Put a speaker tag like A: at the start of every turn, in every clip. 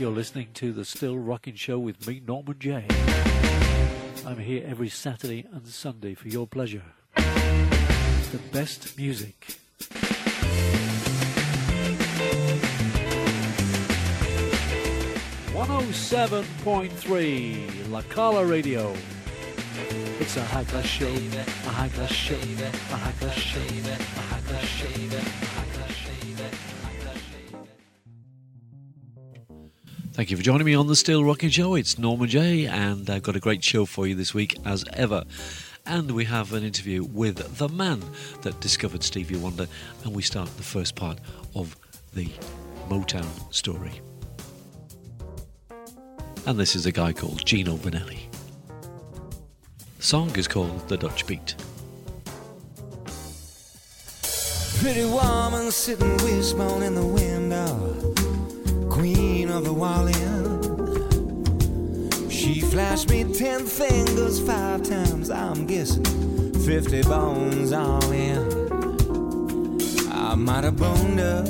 A: You're listening to The Still Rockin' Show with me, Norman J. I'm here every Saturday and Sunday for your pleasure. The best music. 107.3 La Cala Radio. It's a high class show, a high class show, a high class show, a high class show, a high class show. Thank you for joining me on the Still Rockin' Show. It's Norman J, and I've got a great show for you this week as ever. And we have an interview with the man that discovered Stevie Wonder, and we start the first part of the Motown story. And this is a guy called Gino Vanelli. The song is called The Dutch Beat.
B: Pretty woman sitting wishbone in the window, queen of the Wall-In. She flashed me 10 fingers 5 times, I'm guessing 50 bones all in. I might have boned her,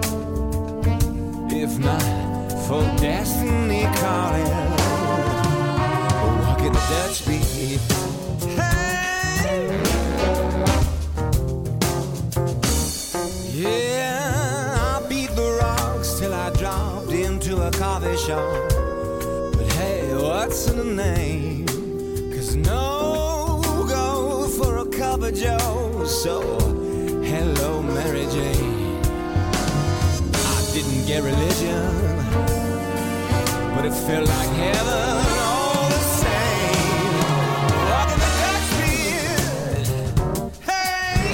B: if not for destiny calling. Walking the Dutch beat. Hey! Yeah, I beat the rocks till I dropped into a coffee shop. But hey, what's in the name? 'Cause no go for a cup of joe. So, hello Mary Jane. I didn't get religion, but it felt like heaven all the same. Walking the Dutch beat. Hey!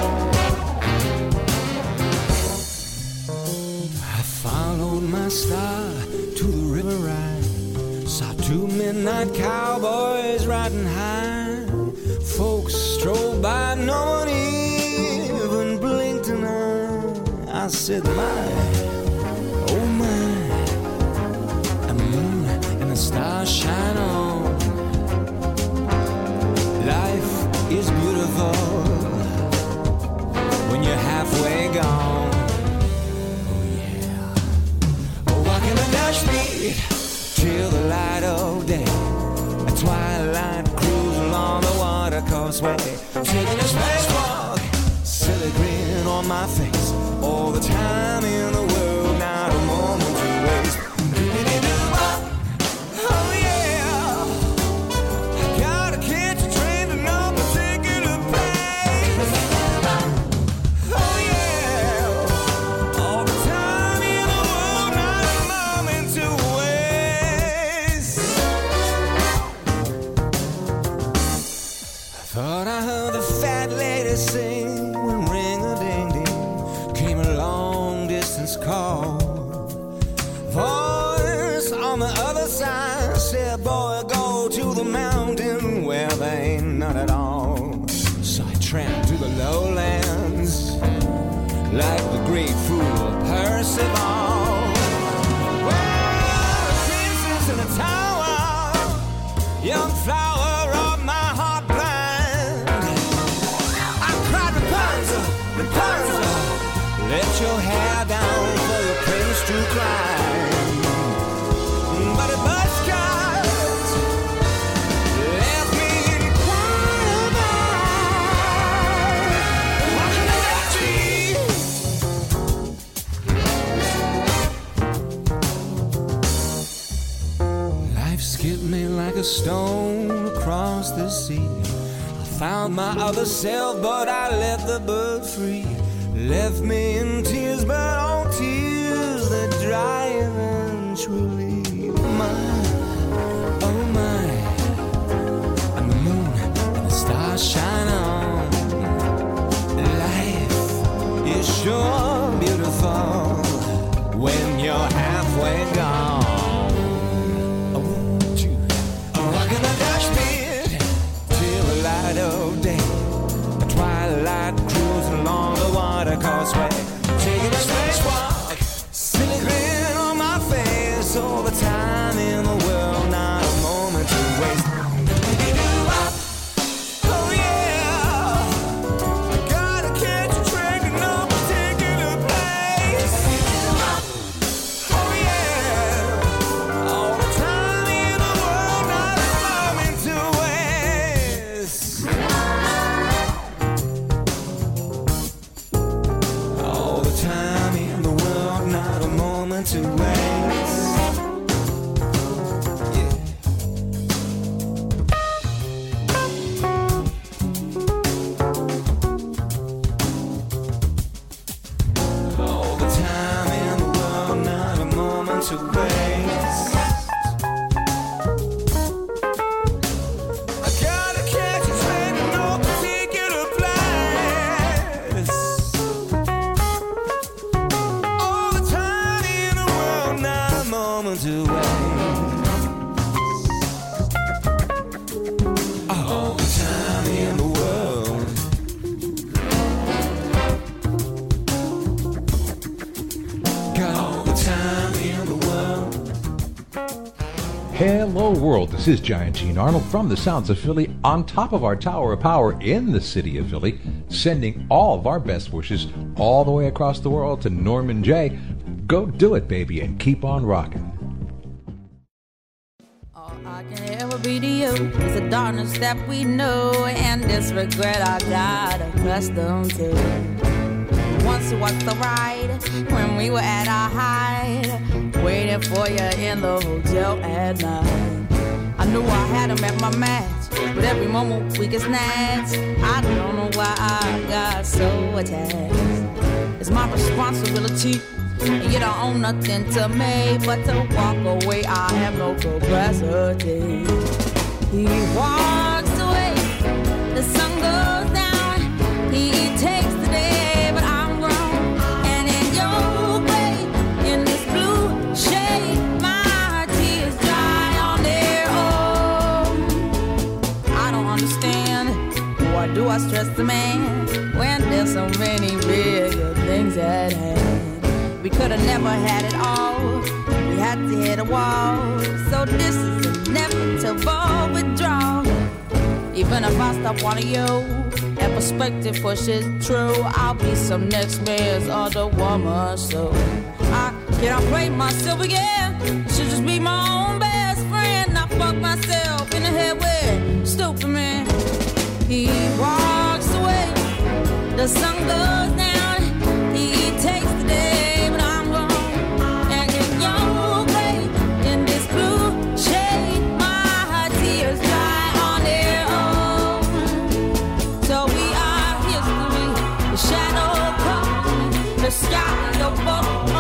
B: I followed my star to the river ride. Saw 2 midnight cowboys riding high. Folks strolled by, no one even blinked an eye. I said, my, oh my, and the moon and the stars shine on. Life is beautiful when you're halfway gone. Oh yeah, walking the Dutch beat till the light of day. A twilight cruise along the water causeway, taking a spacewalk, silly grin on my face. All the time in the world, not a moment to waste. Oh yeah, I gotta catch a train to no particular place. Oh yeah, all the time in the world, not a moment to waste. I thought I heard the fat lady sing when ring-a-ding-ding came a long-distance call. Voice on the other side said, boy, go to the mountain where there ain't none at all. So I tramped to the lowlands like the great fool Percival. Well, a princess in a tower, young flower of my heart blind. I cried, Rapunzel, Rapunzel, let your hair down for your prince to climb. But a buzzcut left me in quiver. Walking the Dutch beat. Life skipped me like a stone across the sea. I found my other self, but I let the bird free. Left me in tears, but all tears that dry eventually. My, oh my, and the moon and the stars shine on. Life is sure beautiful when you're halfway gone. Oh, walking the Dutch beat till the light of day. A twilight cruise along the water causeway, taking a spacewalk, silly grin on my face all the time. to waste. I gotta catch a train to no particular place. All the time in the world, not a moment to waste. All the time in the world. Got all the time in the world.
C: Hello world, this is Giant Gene Arnold from the Sounds of Philly on top of our Tower of Power in the city of Philly, sending all of our best wishes all the way across the world to Norman J. Go do it, baby, and keep on rocking.
D: All I can ever be to you is the darkness that we know and this regret I got accustomed to. Once it was the ride when we were at our height, waiting for you in the hotel at night. I knew I had him at my match, but every moment we get snatched. I don't know why I got so attached. It's my responsibility, and you don't own nothing to me but to walk away. I have no capacity. He walks away, the sun goes down. He takes the day, but I'm grown. And in your way, in this blue shade, my tears dry on their own. I don't understand, why do I stress the man when there's so many bigger things at hand? We could have never had it all. We had to hit a wall. So this is inevitable withdrawal. Even if I stop wanting you and perspective pushes true, I'll be some next man's other woman. So I cannot play myself again. I should just be my own best friend. I fuck myself in the head with stupid man. He walks away, the sun goes down. He takes the day. The sky above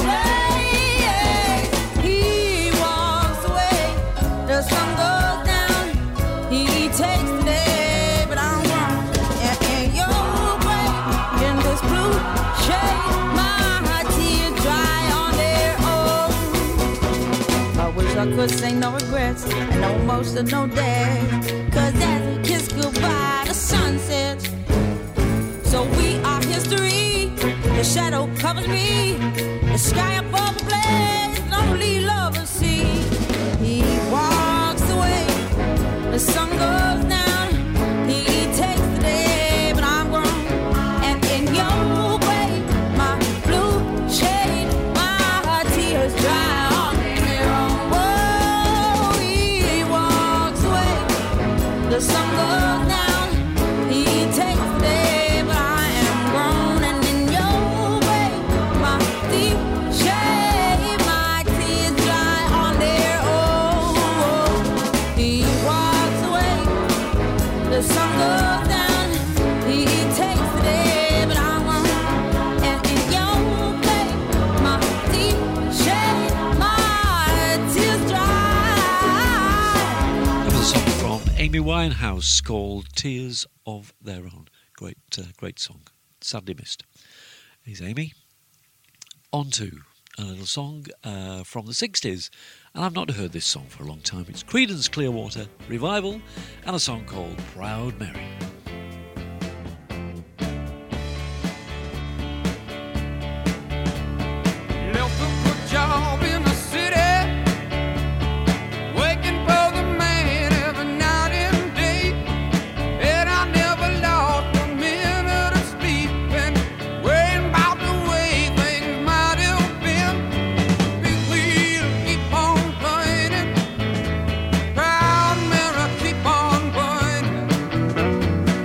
D: away. He walks away, the sun goes down. He takes the day, but I'm wrong. And in your way, in this blue shade, my tears dry on their own. I wish I could say no regrets and no emotional day. Cause as we kiss goodbye, the sun sets. So we are history. The shadow covers me. The sky above the blaze, lonely lovers see. He walks away. The sun goes down. He takes the day, but I'm grown. And in your way, my blue shade, my tears dry on their own. Whoa, he walks away. The sun goes down. He takes the day. The sun goes down, he takes the day, but I'm on. And in your way, my deep shade, my tears dry.
A: That was a song from Amy Winehouse called Tears of Their Own. Great song. Sadly missed. Here's Amy. On to a little song from the 60s. And I've not heard this song for a long time. It's Creedence Clearwater Revival and a song called Proud Mary.
B: Left a good job in the city, working for the man every night and day. And I never lost a minute of sleep when worrying about the way things might have been. Big wheel keep on turning, proud mirror keep on burning.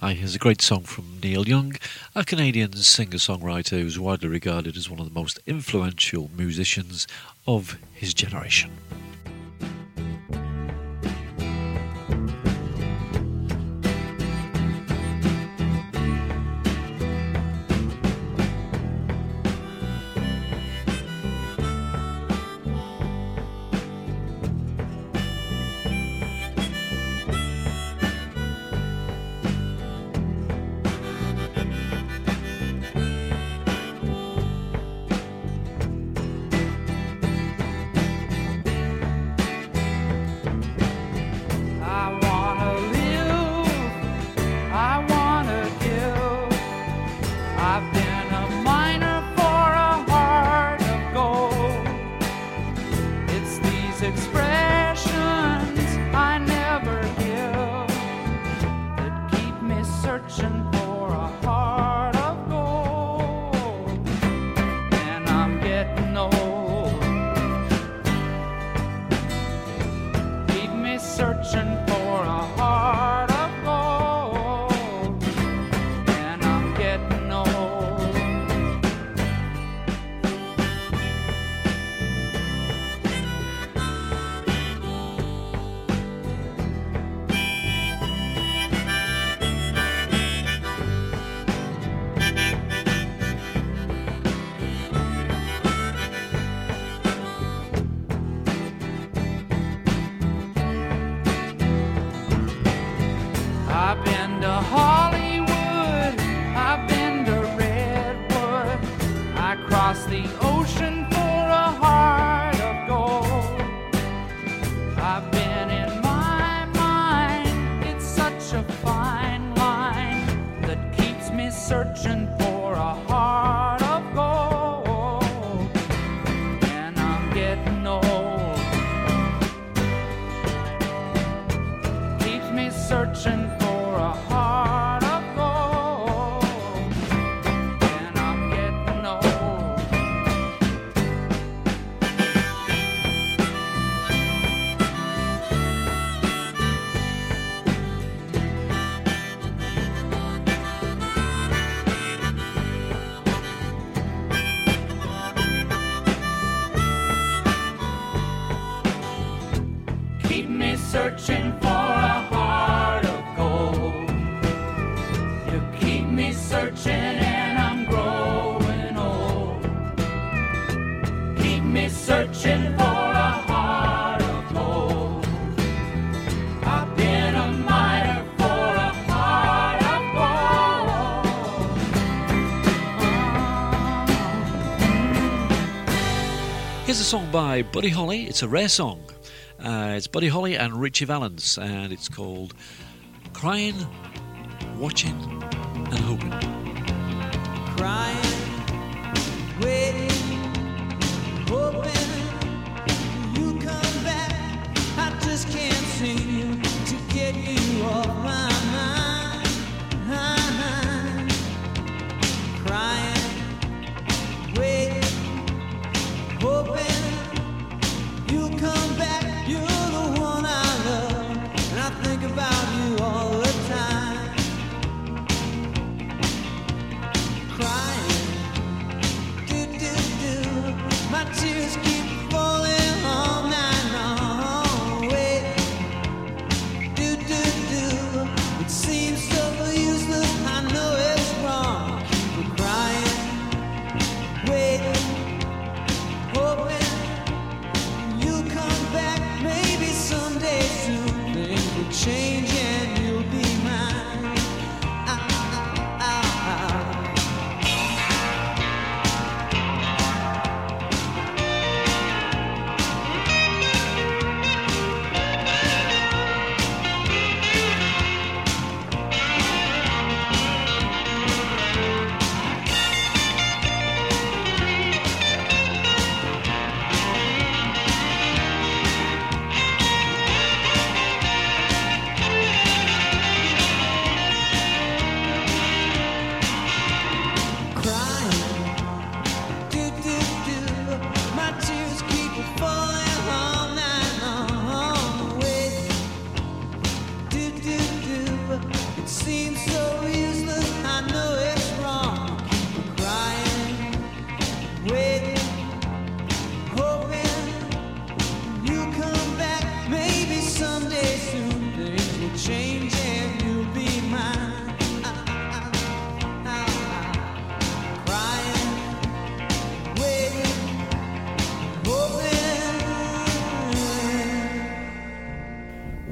A: Hi is a great song from Neil Young, a Canadian singer-songwriter who's widely regarded as one of the most influential musicians of his generation.
E: Searching for a heart of gold. You keep me searching and I'm growing old. Keep me searching for a heart of gold. I've been a miner for a heart of gold.
A: Here's a song by Buddy Holly. It's a rare song. It's Buddy Holly and Richie Valens, and it's called Crying, Watching and Hoping.
B: Crying, waiting, hoping you come back. I just can't seem to get you off my mind. Crying, waiting, hoping you come back. You're the one I love, and I think about you all the time. Crying, my tears keep falling all night long. Wait, it seems so useless. I know it's wrong. We're crying, waiting, hoping you'll come back. Maybe someday soon things will change and you'll be mine.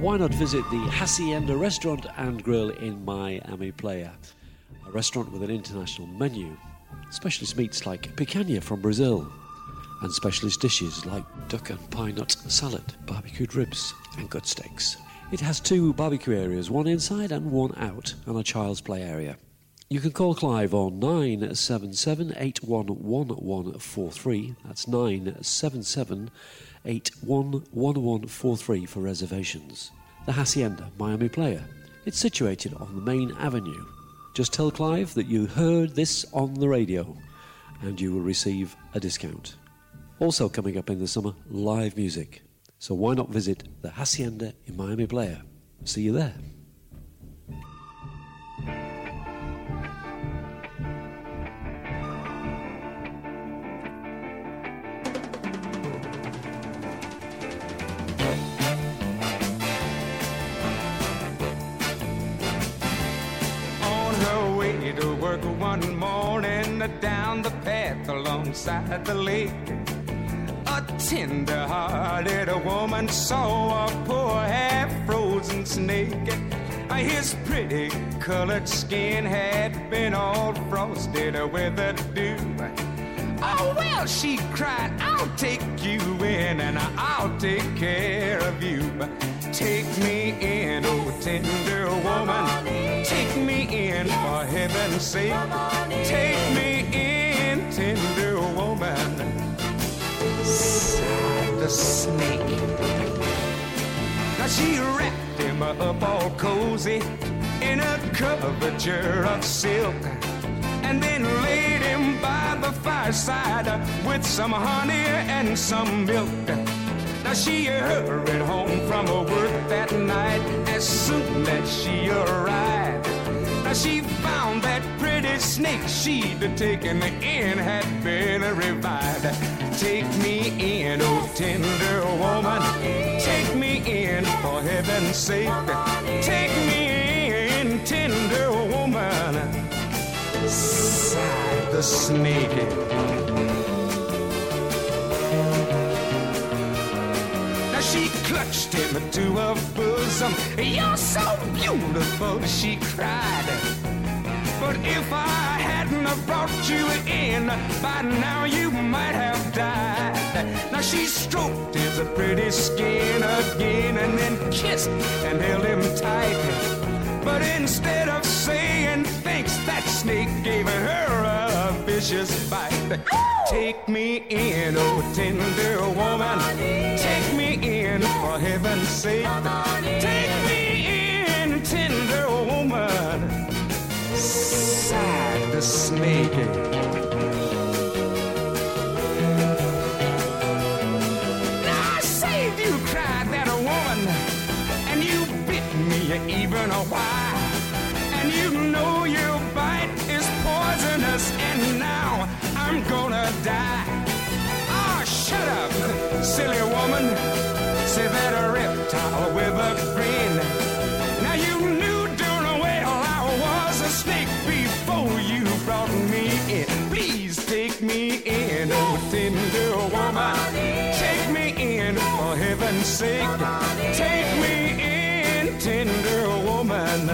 A: why not visit the Hacienda Restaurant and Grill in Miami Playa? A restaurant with an international menu, specialist meats like picanha from Brazil, and specialist dishes like duck and pine nut salad, barbecued ribs and gut steaks. It has 2 barbecue areas, one inside and one out, and a child's play area. You can call Clive on 977 811143. That's 977 811143 for reservations. The Hacienda, Miami Playa. It's situated on the main avenue. Just tell Clive that you heard this on the radio and you will receive a discount. Also coming up in the summer, live music. So why not visit the Hacienda in Miami Playa? See you there.
B: To work one morning down the path alongside the lake, a tender-hearted woman saw a poor half-frozen snake. His pretty colored skin had been all frosted with the dew. Oh, well, she cried, I'll take you in and I'll take care of you. Take me in, oh tender woman. Take me in, for heaven's sake. Take me in, tender woman. Sighed the snake. Now she wrapped him up all cozy in a coverture of silk, and then laid him by the fireside with some honey and some milk. Now she hurried home from her work that night as soon as she arrived. Now she found that pretty snake she'd taken in had been revived. Take me in, oh tender woman. Take me in, for heaven's sake. Take me in, tender woman. Sighed the snake. Now she clutched him to her bosom. You're so beautiful, she cried. But if I hadn't have brought you in, by now you might have died. Now she stroked his pretty skin again and then kissed and held him tight. But instead of saying thanks, that snake gave her a vicious bite. Take me in, oh tender woman. Take me in, for heaven's sake. Take me in, tender woman. Sighed the snake. Now I saved you, cried that woman, and you bit me even a while. And you know your bite is poisonous, and now I'm gonna die. Ah, shut up, silly woman, say that a reptile with a grin. Now you knew darn well I was a snake before you brought me in. Please take me in, oh tender woman. Take me in, for heaven's sake. Take me in, tender woman.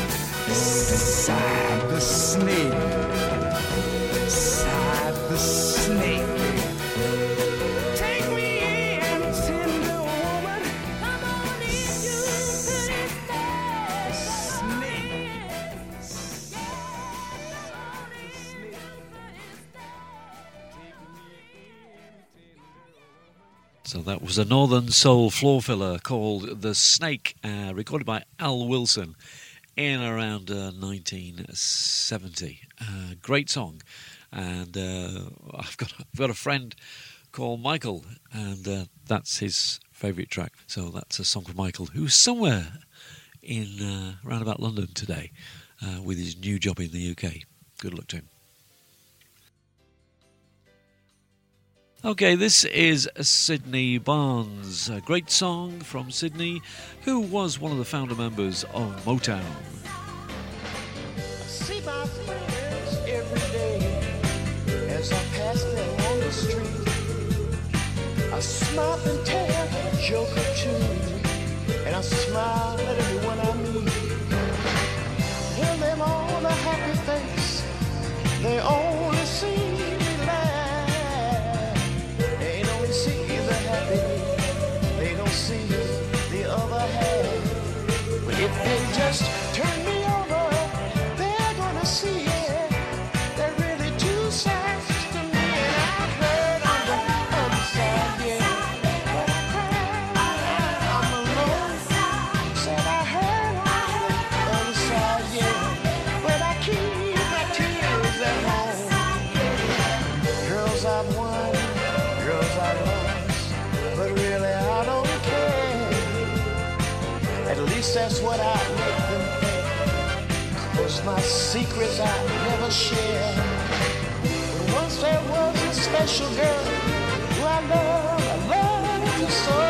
B: Sighed the snake. Sighed the snake. Take me in, tender woman. Come on in, you pretty
A: So that was a Northern Soul floor filler called The Snake, recorded by Al Wilson in around 1970. Great song. And I've got a friend called Michael, and that's his favourite track. So that's a song from Michael, who's somewhere in around about London today with his new job in the UK. Good luck to him. Okay, this is Sydney Barnes, a great song from Sydney, who was one of the founder members of Motown.
F: I see my friends every day as I pass them on the street. I smile and tell a joke or two. and I smile at everyone I meet. Tell them all the happy face, they only see me laugh. They don't see the happy, they don't see the other half. But if they just turn me over, they're gonna see it. They're really too sad to me, and I've heard on the other side, yeah. But I cried, I'm alone. Said I heard on the other side, yeah. But I keep my tears at home. Girls I've won, girls I've lost, but really I don't care. At least that's what I make them think. 'Cause my secrets I never share. But once there was a special girl who I loved her so.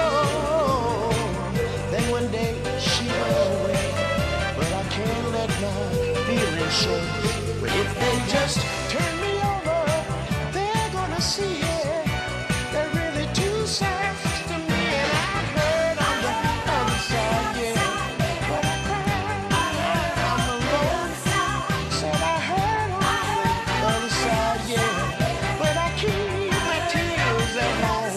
F: Then one day she went away, but I can't let my feelings show. But if they just turn me over, they're gonna see it. They're really too sad to me, and I've heard on the other side, yeah. But I cried, I'm alone. Said I heard on the other side, yeah. But I keep my tears at home.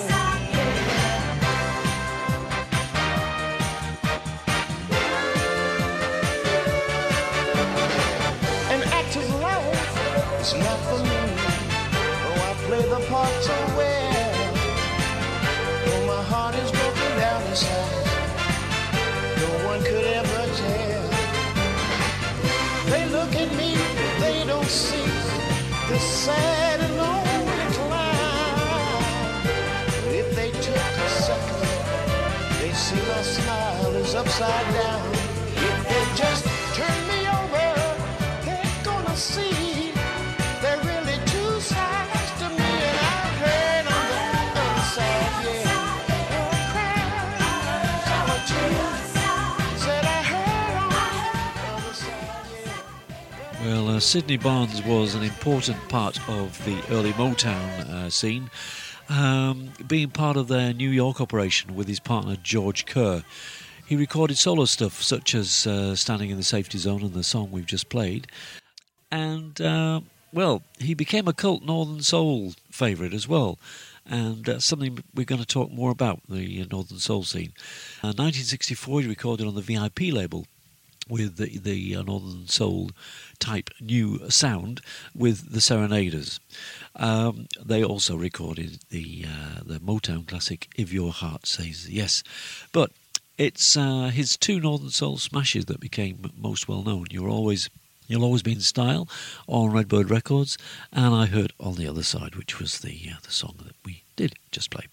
F: An actor's life is not for me. Oh, I play the part so well. Oh, my heart is broken down inside. No one could ever tell. They look at me, they don't see the sad and lonely clown. But if they took a second, they'd see my smile is upside down. If they just turn me over, they're gonna see they're really too sad to me, and I've heard on the other side, yeah. Oh, I cried, solitude. Said I heard on the other side, yeah.
A: Well, Sydney Barnes was an important part of the early Motown scene, being part of their New York operation with his partner George Kerr. He recorded solo stuff such as Standing in the Safety Zone and the song we've just played. And, well, he became a cult Northern Soul favourite as well. And that's something we're going to talk more about, the Northern Soul scene. 1964, he recorded on the VIP label with the Northern Soul type new sound with the Serenaders. They also recorded the Motown classic If Your Heart Says Yes. But it's his two Northern Soul smashes that became most well known. You'll Always Be in Style on Redbird Records, and I Heard on the Other Side, which was the song that we did just play.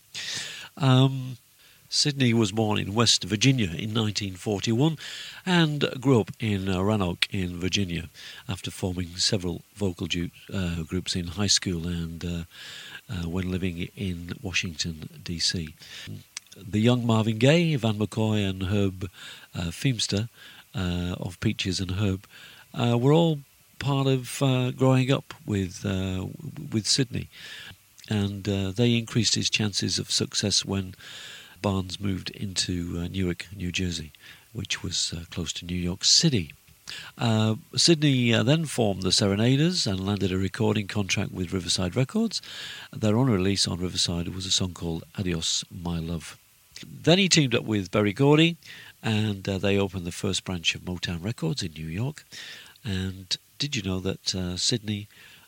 A: Sydney was born in West Virginia in 1941 and grew up in Roanoke in Virginia after forming several vocal groups in high school and when living in Washington, D.C. The young Marvin Gaye, Van McCoy and Herb Feimster of Peaches and Herb were all part of growing up with Sydney, and they increased his chances of success when Barnes moved into Newark, New Jersey, which was close to New York City. Sydney then formed the Serenaders and landed a recording contract with Riverside Records. Their only release on Riverside was a song called Adios, My Love. Then he teamed up with Berry Gordy, and they opened the first branch of Motown Records in New York. And did you know that Sydney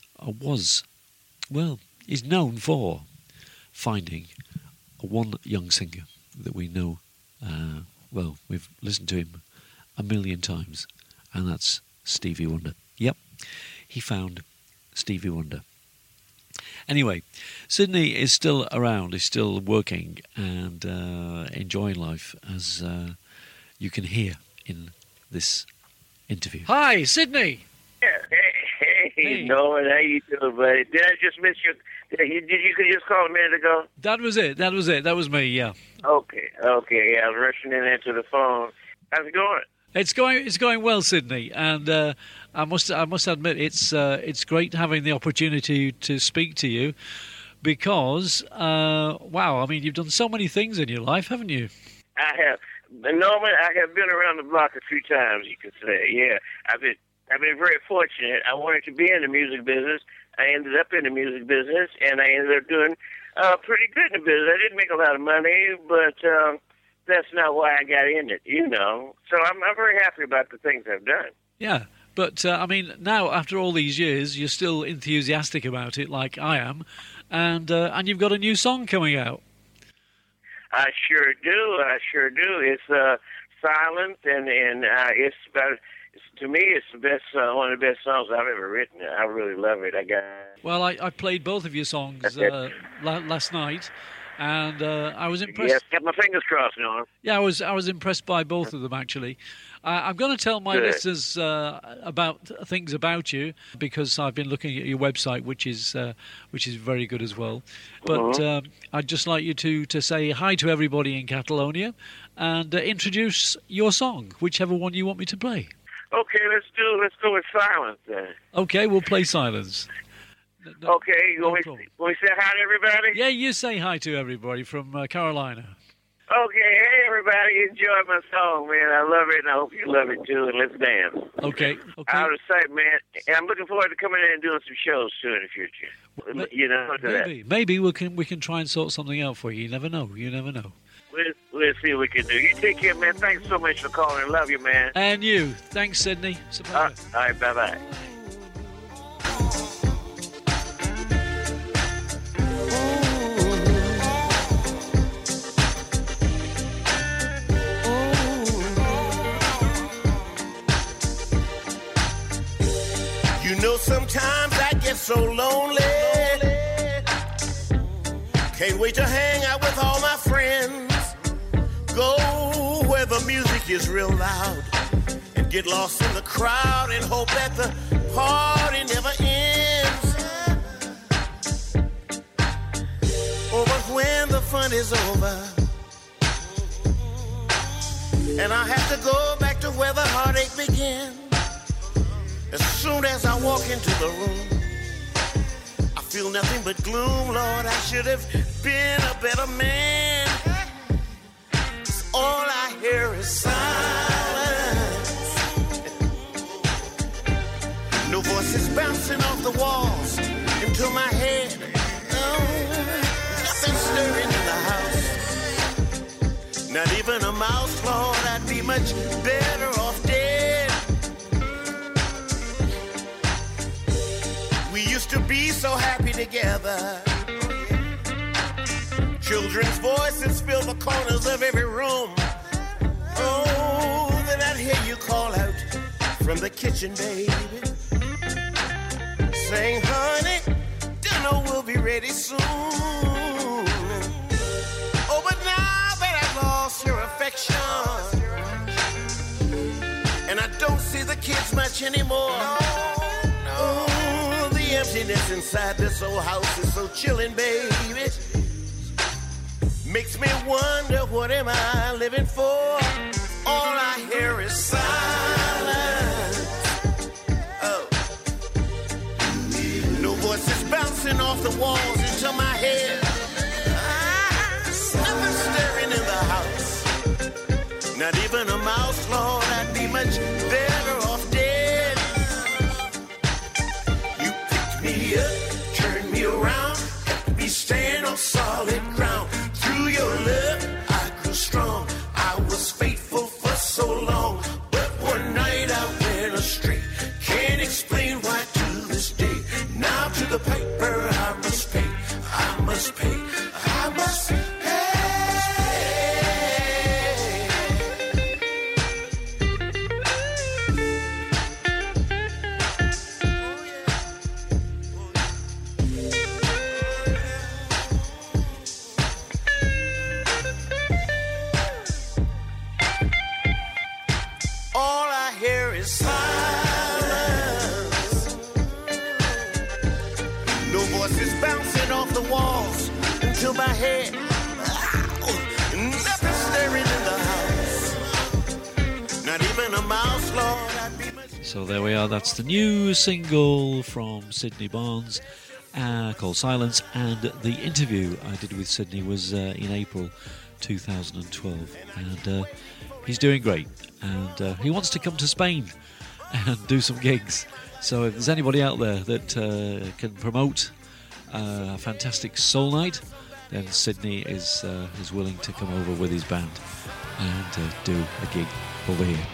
A: is known for finding one young singer that we know, we've listened to him a million times, and that's Stevie Wonder. Yep, he found Stevie Wonder. Anyway, Sydney is still around, is still working and enjoying life, as you can hear in this interview. Hi, Sydney!
G: Hey, Norman, how you doing, buddy? Did I just miss you? Did you just call a minute ago?
A: That was it. That was me, yeah.
G: Okay, yeah, I was rushing in answer the phone. How's it going?
A: It's going well, Sydney, and I must admit it's great having the opportunity to speak to you, because wow, I mean, you've done so many things in your life, haven't you?
G: I have. Norman, I have been around the block a few times, you could say. Yeah, I've been very fortunate. I wanted to be in the music business. I ended up in the music business, and I ended up doing pretty good in the business. I didn't make a lot of money, but that's not why I got in it, you know. So I'm very happy about the things I've done.
A: Yeah, but I mean, now after all these years, you're still enthusiastic about it, like I am, and you've got a new song coming out.
G: I sure do. It's Silence, and it's about. To me, it's the best, one of the best songs I've ever written. I really love it.
A: Well, I played both of your songs last night, and I was impressed.
G: Yes, got my fingers crossed, Norm.
A: Yeah, I was impressed by both of them, actually. I'm going to tell my listeners about things about you, because I've been looking at your website, which is very good as well. But I'd just like you to say hi to everybody in Catalonia and introduce your song, whichever one you want me to play.
G: Okay, let's go with Silence then.
A: Okay, we'll play Silence.
G: Okay, you want me to say hi to everybody?
A: Yeah, you say hi to everybody from Carolina.
G: Okay, hey everybody, enjoy my song, man. I love it, and I hope you love it too, and let's dance.
A: Okay.
G: Out of sight, man. And I'm looking forward to coming in and doing some shows too in the future. You know,
A: maybe we can try and sort something out for you. You never know.
G: We'll see what we can do. You take care, man. Thanks so much for calling. Love you, man.
A: And you. Thanks, Sydney.
G: All right, bye-bye.
F: You know, sometimes I get so lonely. Can't wait to hang out with all my friends. Go where the music is real loud and get lost in the crowd and hope that the party never ends. Oh, but when the fun is over and I have to go back to where the heartache began, as soon as I walk into the room, I feel nothing but gloom. Lord, I should have been a better man. 'Cause all I hear is silence. No voices bouncing off the walls into my head. Oh, nothing stirring in the house. Not even a mouse, Lord, I'd be much better off dead. We used to be so happy together. Children's voices fill the corners of every room. Oh, then I'd hear you call out from the kitchen, baby, saying, honey, dinner will be ready soon. Oh, but now that I've lost your affection and I don't see the kids much anymore. Oh, the emptiness inside this old house is so chilling, baby. Makes me wonder, what am I living for? All I hear is silence. Oh. No voices bouncing off the walls into my head. Nothing stirring in the house. Not even a mouse, Lord, I'd be much better off dead. You picked me up, turned me around, helped me stand on solid ground. Through your love, I grew strong. I was faithful for so long. But one night I went astray. Can't explain why to this day. Now to the piper I must pay. I must pay. I must pay. All I hear is silence. No voices bouncing off the walls into my head. Nothing stirring in the house. Not even a mouse, Lord.
A: So there we are. That's the new single from Sydney Barnes, called Silence, and the interview I did with Sydney was in April 2012, and he's doing great, and he wants to come to Spain and do some gigs. So if there's anybody out there that can promote a fantastic soul night, then Sydney is willing to come over with his band and do a gig over here.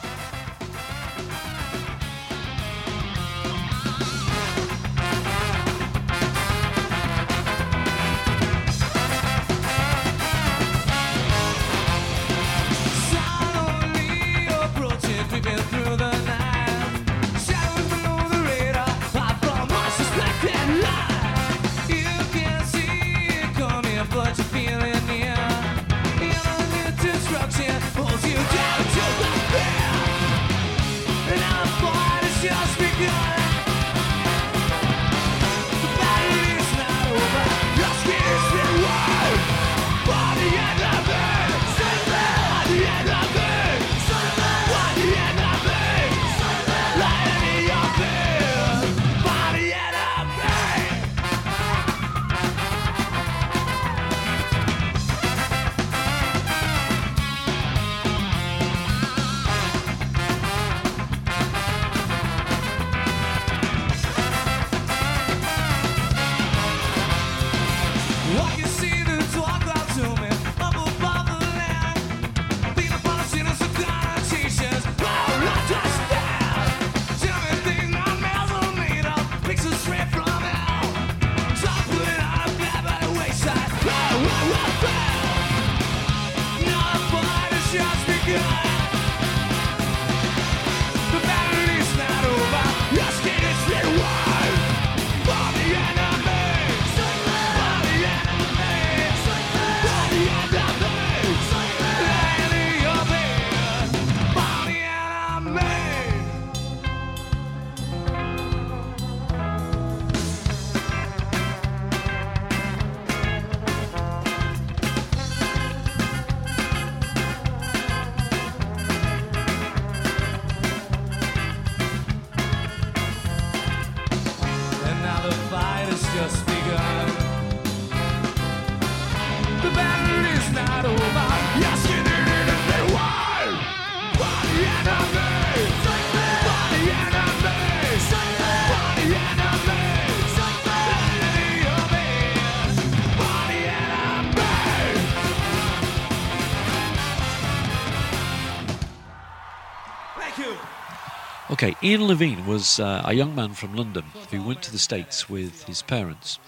A: Okay, Ian Levine was a young man from London who went to the States with his parents.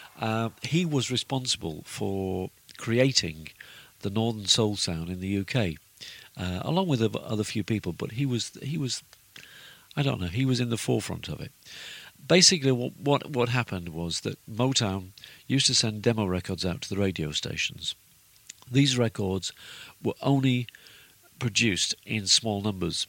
A: He was responsible for creating the Northern Soul sound in the UK, along with other few people, but he was I don't know, he was in the forefront of it. Basically, what happened was that Motown used to send demo records out to the radio stations. These records were only produced in small numbers.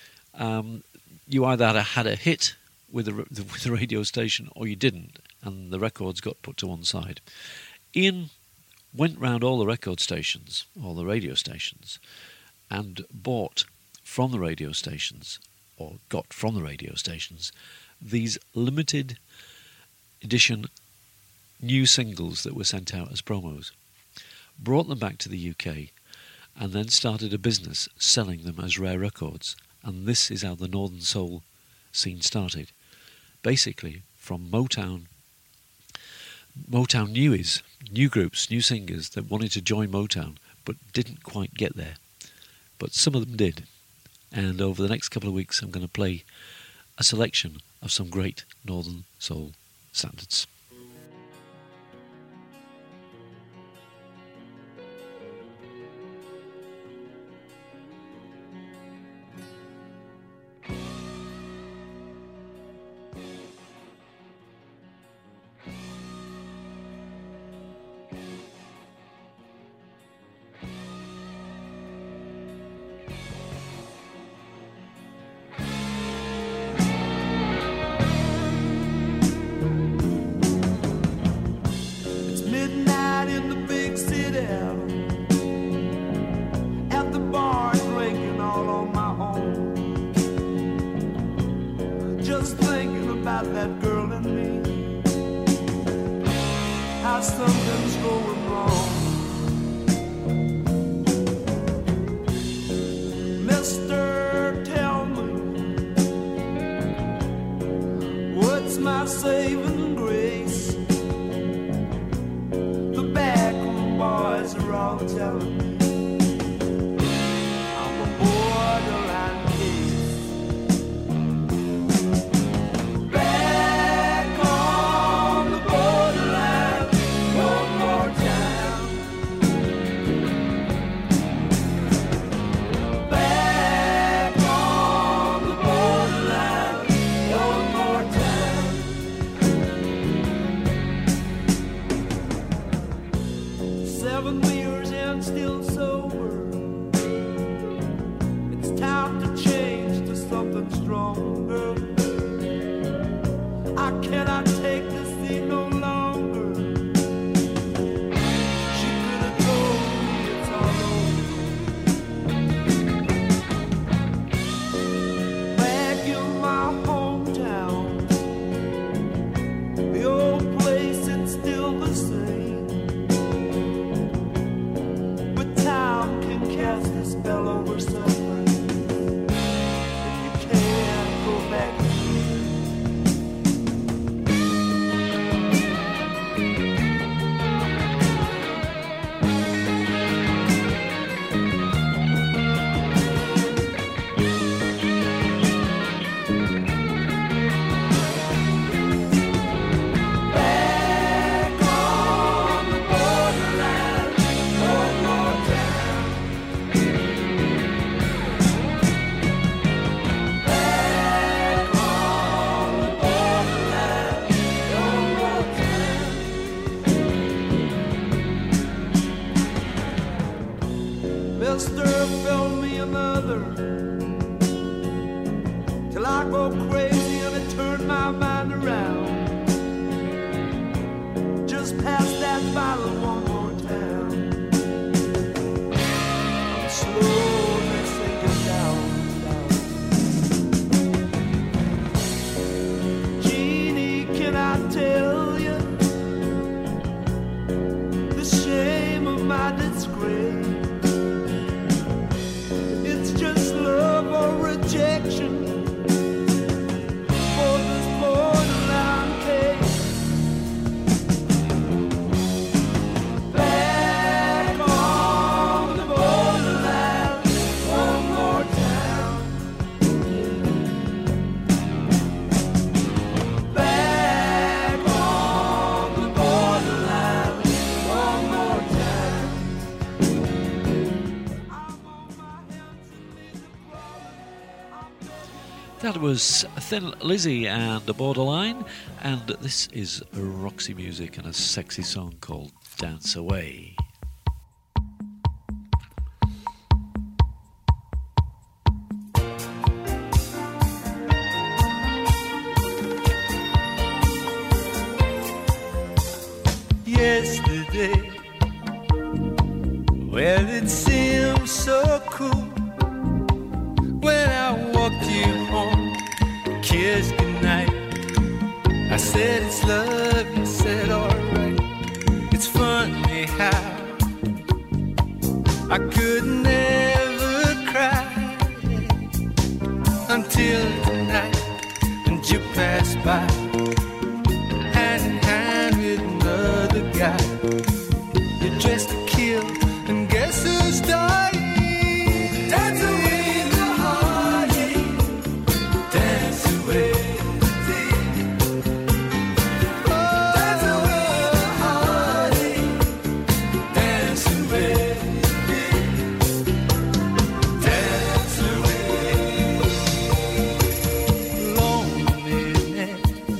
A: You either had a hit with the radio station or you didn't, and the records got put to one side. Ian went round all the record stations, all the radio stations, and bought from the radio stations, or got from the radio stations, these limited edition new singles that were sent out as promos, brought them back to the UK, and then started a business selling them as rare records. And this is how the Northern Soul scene started. Basically, from Motown newies, new groups, new singers that wanted to join Motown but didn't quite get there. But some of them did. And over the next couple of weeks, I'm going to play a selection of some great Northern Soul standards.
F: all telling me I'm a borderline case. Back on the borderline one more time. Back on the borderline one more time. 7 years and still sober. It's time to change to something stronger. I cannot take this thing no longer. She could have told me it's all over. Back in my hometown, the old place, it's still the same. But time can cast a spell over someone, and you can't go back. Back on the borderline one more time. Back on the borderline one more time. Mister, fill me another till I go crazy and it turn my mind around. Just pass that bottle one more time. I'm slowly sinking down. Jeannie, can I tell you the shame of my disgrace? It's just love or rejection for this borderline case. Back on the borderline one more time. Back on the borderline one more time. I'm on my hands and knees crawling.
A: That was Thin Lizzy and the Borderline, and this is Roxy Music and a sexy song called Dance Away.
F: Yesterday, well, it seemed so cool when I walked you home, kissed goodnight. I said it's love, you said alright. It's funny how I could never cry until tonight, and you passed by, hand in hand with another guy. You're dressed to kill, and guess who's dying? Dance away the heartache, dance away the day. Dance away the heartache, dance away the day. Dance away loneliness.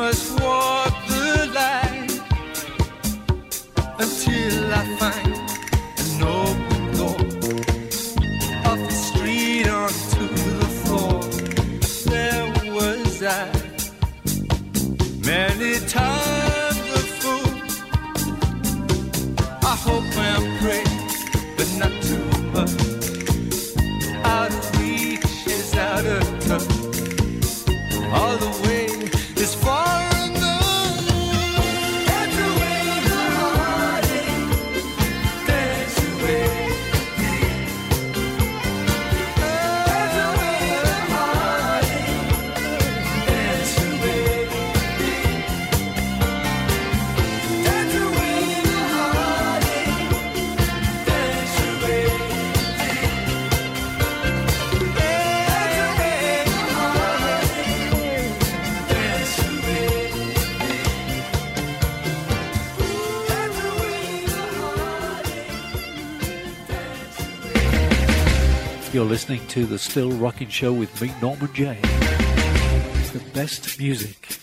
B: must walk the line until I find an open door off the street onto the floor. There was I, many times a fool. I hope and pray, but not too much. Out of reach is out of touch. All the way is far enough. Dance away the heartache. Dance away. Dance away the heartache. Dance away. Dance away the heartache. Dance away.
A: You're listening to the Still Rocking Show with me, Norman J. The best music.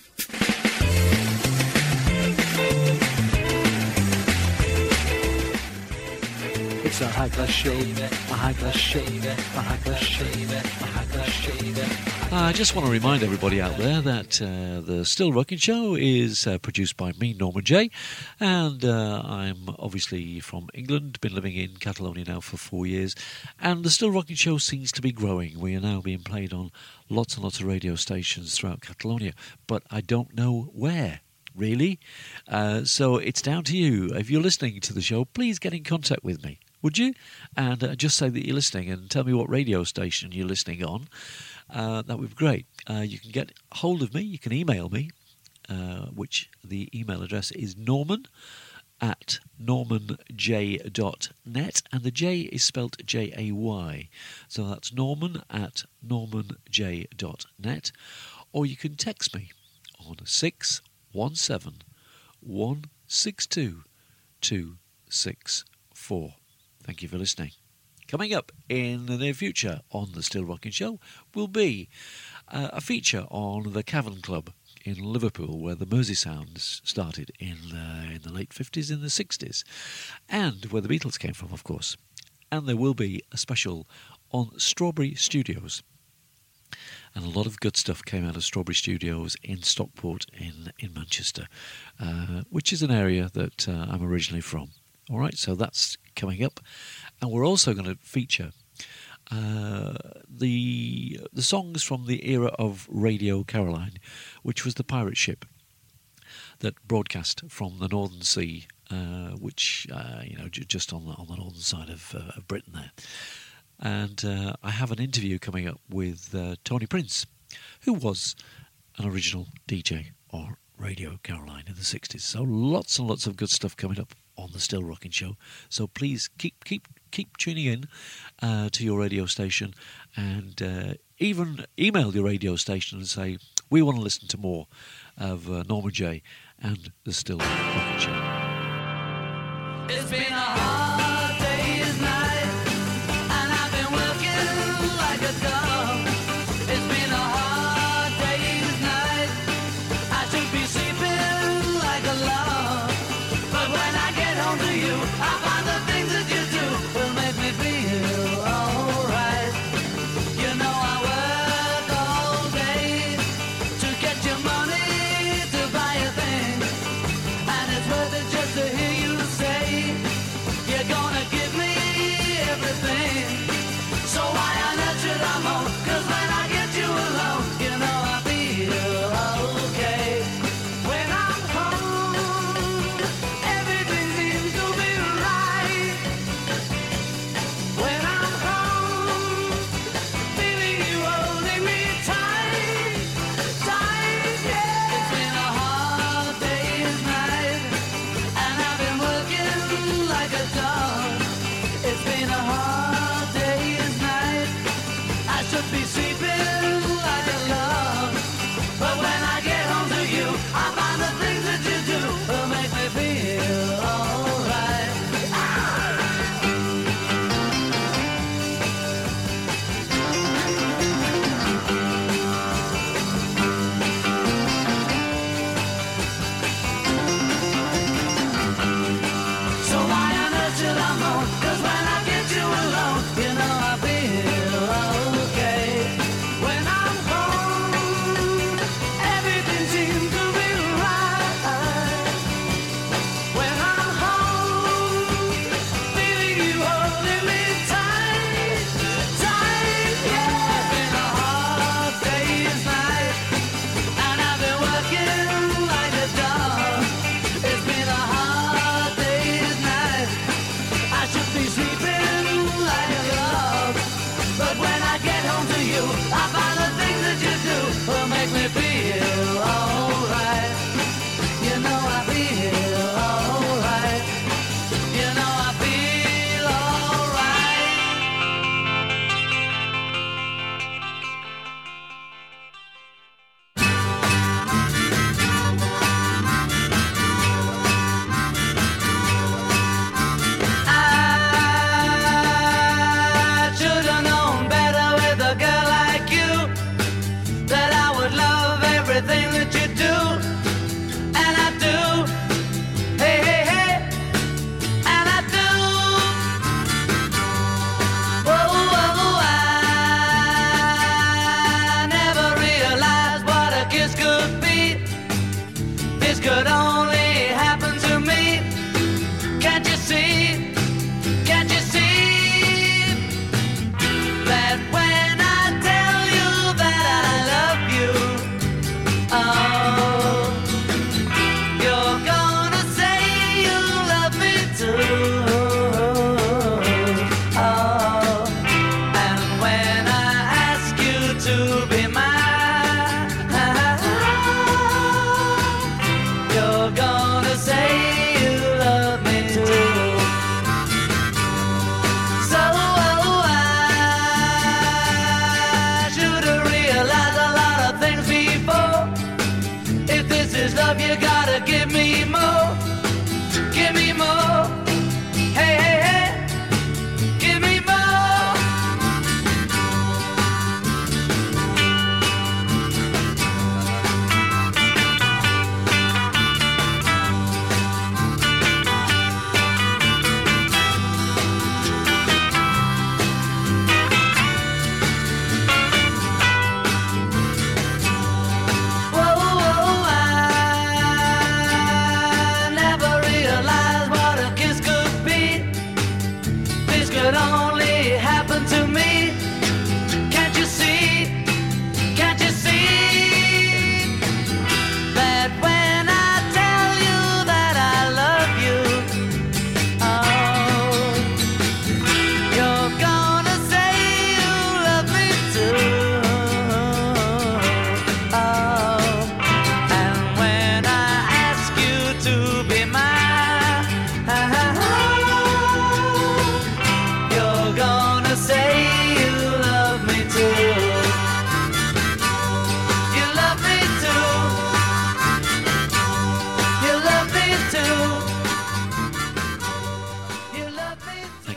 A: It's a high class show, a high class show, a high class show, a high class show. I just want to remind everybody out there that the Still Rocking Show is produced by me, Norman J, and I'm obviously from England, been living in Catalonia now for 4 years, and the Still Rocking Show seems to be growing. We are now being played on lots and lots of radio stations throughout Catalonia, but I don't know where. Really? So it's down to you. If you're listening to the show, please get in contact with me, would you? And just say that you're listening and tell me what radio station you're listening on. That would be great. You can get hold of me. You can email me, which the email address is norman@normanj.net, and the J is spelt Jay. So that's norman@normanj.net. Or you can text me on 617-162-264. Thank you for listening. Coming up in the near future on the Still Rocking Show will be a feature on the Cavern Club in Liverpool, where the Mersey sounds started in the late 50s, in the 60s, and where the Beatles came from, of course. And there will be a special on Strawberry Studios. And a lot of good stuff came out of Strawberry Studios in Stockport in Manchester, which is an area that I'm originally from. All right, so that's coming up. And we're also going to feature the songs from the era of Radio Caroline, which was the pirate ship that broadcast from the Northern Sea, which, just on the northern side of Britain there. And I have an interview coming up with Tony Prince, who was an original DJ on Radio Caroline in the 60s. So lots and lots of good stuff coming up on the Still Rocking Show. So please keep tuning in to your radio station, and even email your radio station and say, we want to listen to more of Norman J and the Still Rocking Show.
E: It's been a hard day's night, and I've been working like a dog. It's been a hard day's night, I should be sleeping like a log. But when I get home to you, I find the things that you do will make me feel alright. You know I work all day to get your money to buy a thing, and it's worth it just to hear you say you're gonna give me everything. So why on earth should I moan? 'Cause when I get you alone, you know I feel okay. When I'm home, everything seems to be right. When I'm home, feeling you holding me tight, tight, yeah. It's been a hard day's night, and I've been working like a dog. It's been a hard day's night, I should be sleeping like a log. But when I get home to you, I find the things that you do will make me feel alright.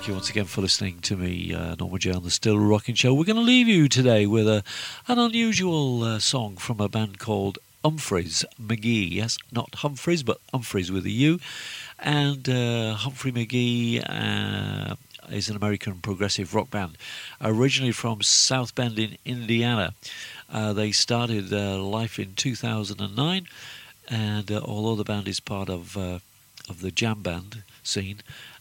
A: thank you once again for listening to me, Norman J, on the Still Rocking Show. We're going to leave you today with an unusual song from a band called Humphreys McGee. Yes, not Humphreys, but Humphreys with a U. And Humphrey McGee is an American progressive rock band, originally from South Bend in Indiana. They started life in 2009, and although the band is part of the jam band scene,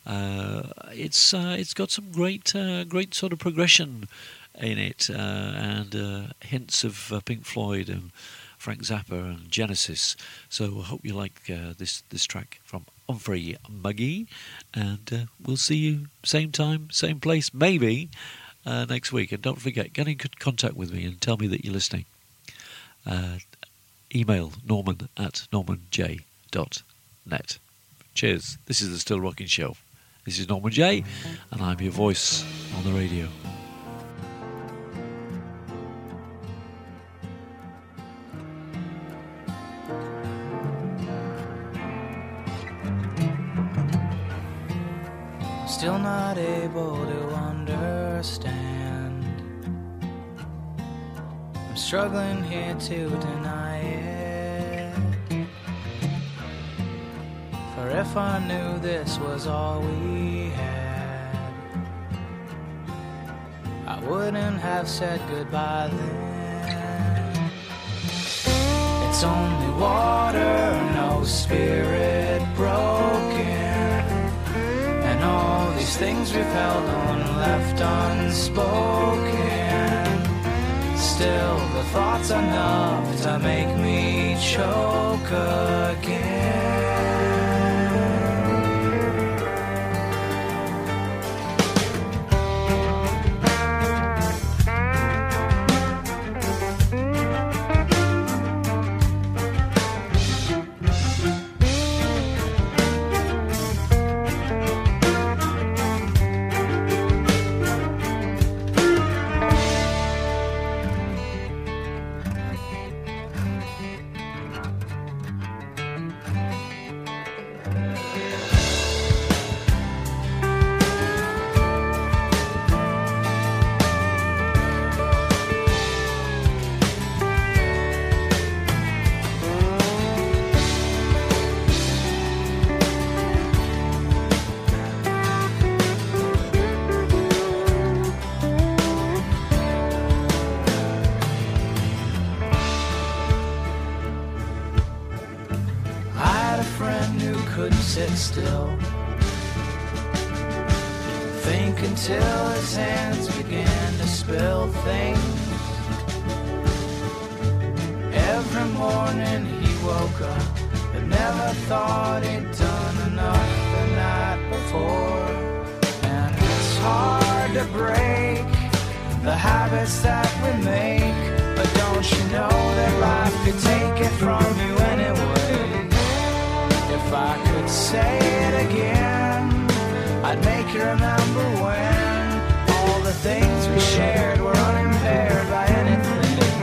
A: it's got some great sort of progression in it, and hints of Pink Floyd and Frank Zappa and Genesis. So I hope you like this track from Humphrey McGee, and we'll see you same time, same place, maybe next week. And don't forget, get in contact with me and tell me that you're listening. Email norman@normanj.net. Cheers. This is the Still Rocking Show. This is Norman J, and I'm your voice on the radio.
H: Still not able to understand. I'm struggling here to deny it. For if I knew this was all we had, I wouldn't have said goodbye then. It's only water, no spirit broken. And all these things we've held on, left unspoken. Still the thoughts are enough to make me choke again. Sit still, think until his hands began to spill things. Every morning he woke up but never thought he'd done enough the night before. And it's hard to break the habits that we make, but don't you know that life could take it from you anyway? If I could say it again, I'd make you remember when all the things we shared were unimpaired by anything.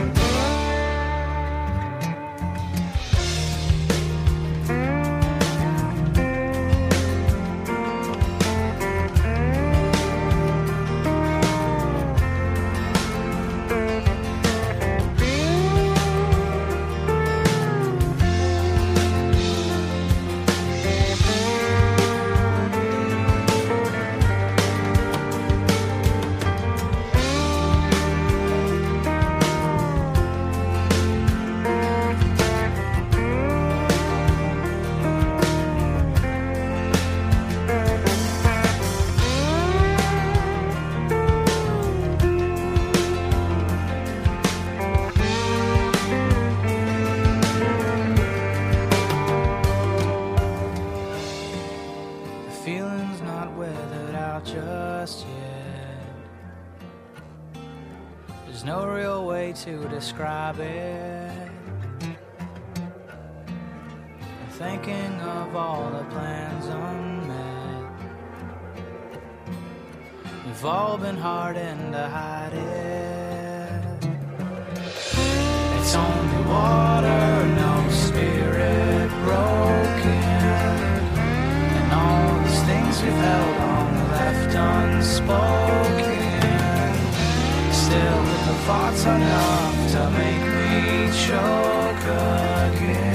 H: To describe it, I'm thinking of all the plans unmet. We've all been hardened to hide it. It's only water, no spirit broken. And all these things we've held on, left unspoken. Still, the thoughts enough to make me choke again.